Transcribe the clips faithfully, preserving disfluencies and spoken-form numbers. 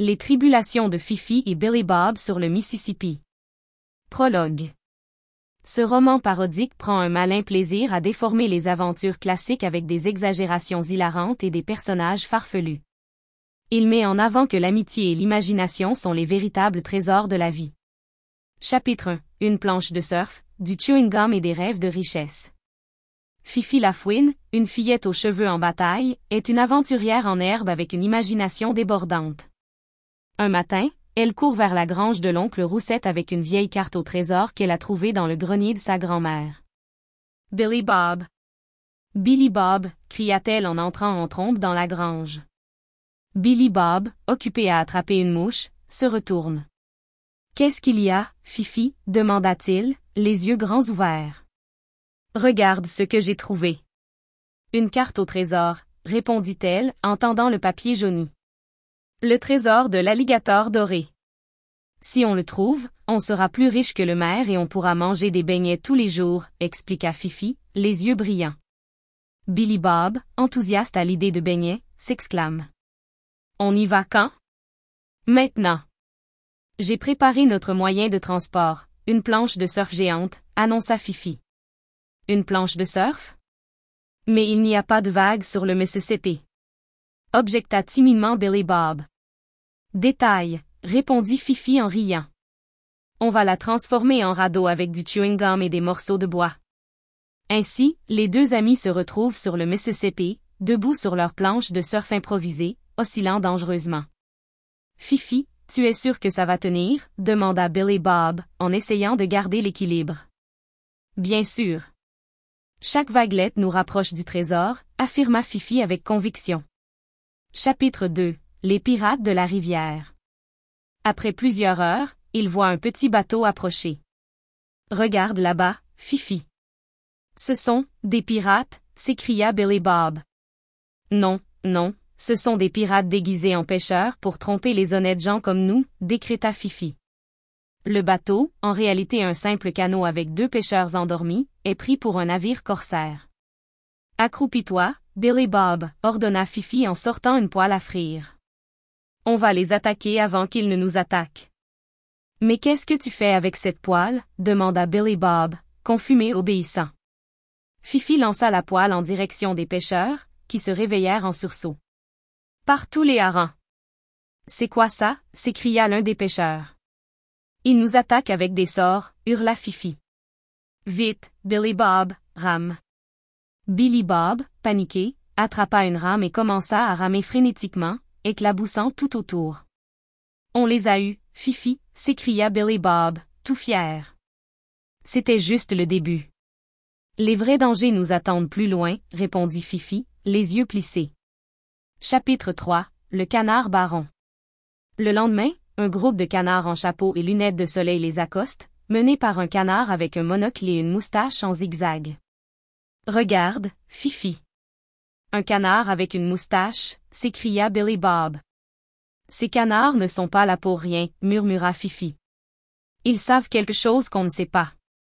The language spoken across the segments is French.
Les tribulations de Fifi et Billy Bob sur le Mississippi. Prologue. Ce roman parodique prend un malin plaisir à déformer les aventures classiques avec des exagérations hilarantes et des personnages farfelus. Il met en avant que l'amitié et l'imagination sont les véritables trésors de la vie. Chapitre un. Une planche de surf, du chewing-gum et des rêves de richesse. Fifi la Fouine, une fillette aux cheveux en bataille, est une aventurière en herbe avec une imagination débordante. Un matin, elle court vers la grange de l'oncle Roussette avec une vieille carte au trésor qu'elle a trouvée dans le grenier de sa grand-mère. « Billy Bob! Billy Bob! » cria-t-elle en entrant en trombe dans la grange. Billy Bob, occupé à attraper une mouche, se retourne. « Qu'est-ce qu'il y a, Fifi ?» demanda-t-il, les yeux grands ouverts. « Regarde ce que j'ai trouvé. »« Une carte au trésor, » répondit-elle en tendant le papier jauni. « Le trésor de l'alligator doré. Si on le trouve, on sera plus riche que le maire et on pourra manger des beignets tous les jours, » expliqua Fifi, les yeux brillants. Billy Bob, enthousiaste à l'idée de beignets, s'exclame. « On y va quand? »« Maintenant. » « J'ai préparé notre moyen de transport, une planche de surf géante, » annonça Fifi. « Une planche de surf? Mais il n'y a pas de vagues sur le Mississippi. » objecta timidement Billy Bob. « Détail, » répondit Fifi en riant. « On va la transformer en radeau avec du chewing-gum et des morceaux de bois. » Ainsi, les deux amis se retrouvent sur le Mississippi, debout sur leur planche de surf improvisée, oscillant dangereusement. « Fifi, tu es sûr que ça va tenir? » demanda Billy Bob, en essayant de garder l'équilibre. « Bien sûr. Chaque vaguelette nous rapproche du trésor, » affirma Fifi avec conviction. Chapitre deux. Les pirates de la rivière. Après plusieurs heures, ils voient un petit bateau approcher. « Regarde là-bas, Fifi. »« Ce sont des pirates ?» s'écria Billy Bob. « Non, non. Ce sont des pirates déguisés en pêcheurs pour tromper les honnêtes gens comme nous, » décréta Fifi. Le bateau, en réalité un simple canot avec deux pêcheurs endormis, est pris pour un navire corsaire. « Accroupis-toi, Billy Bob, » ordonna Fifi en sortant une poêle à frire. « On va les attaquer avant qu'ils ne nous attaquent. »« Mais qu'est-ce que tu fais avec cette poêle? » demanda Billy Bob, confus obéissant. Fifi lança la poêle en direction des pêcheurs, qui se réveillèrent en sursaut. « Par tous les harengs! »« C'est quoi ça? » s'écria l'un des pêcheurs. « Ils nous attaquent avec des sorts, » hurla Fifi. « Vite, Billy Bob, rame !» Billy Bob, paniqué, attrapa une rame et commença à ramer frénétiquement, éclaboussant tout autour. « On les a eus, Fifi !» s'écria Billy Bob, tout fier. C'était juste le début. « Les vrais dangers nous attendent plus loin, » répondit Fifi, les yeux plissés. Chapitre trois. Le canard baron. Le lendemain, un groupe de canards en chapeau et lunettes de soleil les accoste, menés par un canard avec un monocle et une moustache en zigzag. « Regarde, Fifi. »« Un canard avec une moustache ?» s'écria Billy Bob. « Ces canards ne sont pas là pour rien, » murmura Fifi. « Ils savent quelque chose qu'on ne sait pas. »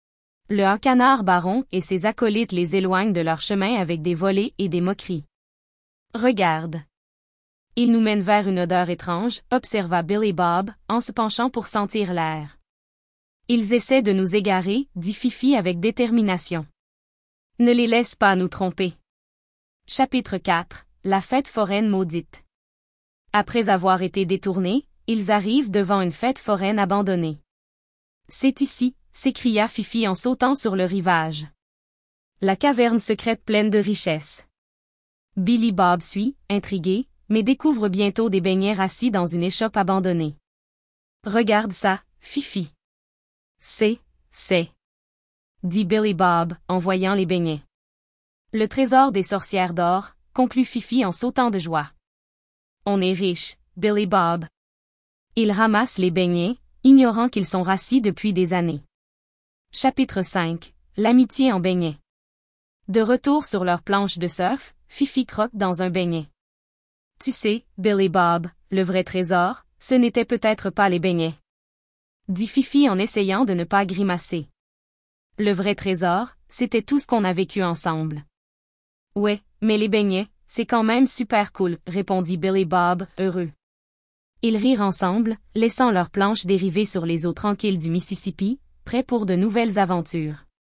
Le canard baron et ses acolytes les éloignent de leur chemin avec des volées et des moqueries. « Regarde. Ils nous mènent vers une odeur étrange, » observa Billy Bob, en se penchant pour sentir l'air. « Ils essaient de nous égarer, » dit Fifi avec détermination. « Ne les laisse pas nous tromper. » Chapitre quatre. La fête foraine maudite. Après avoir été détournés, ils arrivent devant une fête foraine abandonnée. « C'est ici !» s'écria Fifi en sautant sur le rivage. La caverne secrète pleine de richesses. Billy Bob suit, intrigué, mais découvre bientôt des beignets rassis dans une échoppe abandonnée. « Regarde ça, Fifi. »« C'est, c'est. » dit Billy Bob, en voyant les beignets. « Le trésor des sorcières d'or, » conclut Fifi en sautant de joie. « On est riche, Billy Bob. » Il ramasse les beignets, ignorant qu'ils sont rassis depuis des années. Chapitre cinq. L'amitié en beignet. De retour sur leur planche de surf, Fifi croque dans un beignet. « Tu sais, Billy Bob, le vrai trésor, ce n'était peut-être pas les beignets. » dit Fifi en essayant de ne pas grimacer. Le vrai trésor, c'était tout ce qu'on a vécu ensemble. « Ouais, mais les beignets, c'est quand même super cool, » répondit Billy Bob, heureux. Ils rirent ensemble, laissant leurs planches dériver sur les eaux tranquilles du Mississippi, prêts pour de nouvelles aventures.